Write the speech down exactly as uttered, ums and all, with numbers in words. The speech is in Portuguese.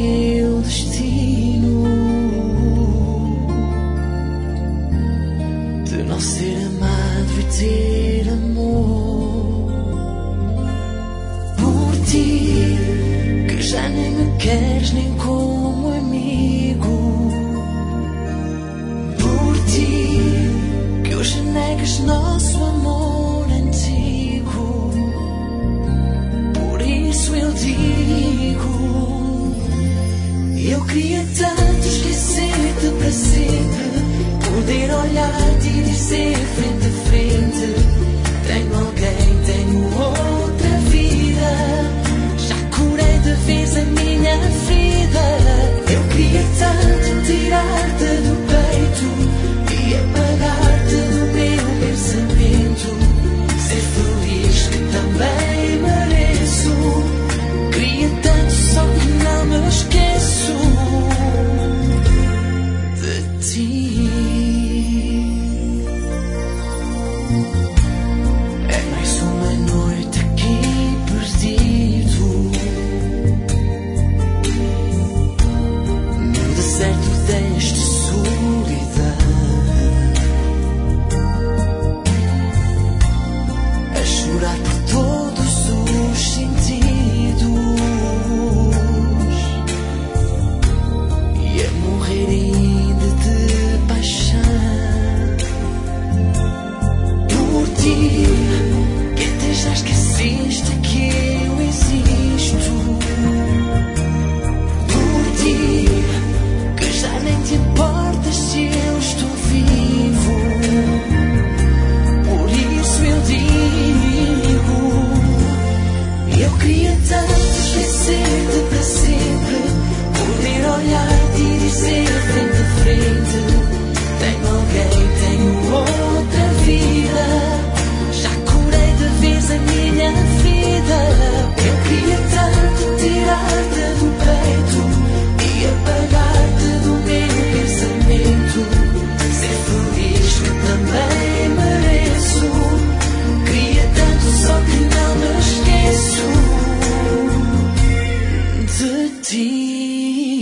meu destino de não ser amado e ter amor por ti, que já nem me queres nem como amigo, por ti, que hoje negas nosso amor antigo. Por isso eu digo, eu queria tanto esquecer-te para sempre, poder olhar-te e dizer frente a frente: tenho alguém, tenho outra vida, já curei de vez a minha ferida. Eu queria tanto tirar-te do peito e apagar-te do meu pensamento, ser feliz que também mereço. Queria tanto, só que não me esqueço de ti. É mais uma noite aqui perdido no deserto desta solidão, a chorar por todos os sentidos e a morrer ainda de paixão por ti, que até já esqueceste que eu existo, por ti, que já nem te importas se eu estou vivo. Por isso eu digo, eu queria tanto esquecer-te para sempre, poder olhar-te e dizer frente a frente: tenho alguém, tenho outra vida, já curei de vez a minha vida. Eu queria tanto tirar-te do peito e apagar-te do meu pensamento, ser feliz que também mereço. Queria tanto, só que não me esqueço de ti.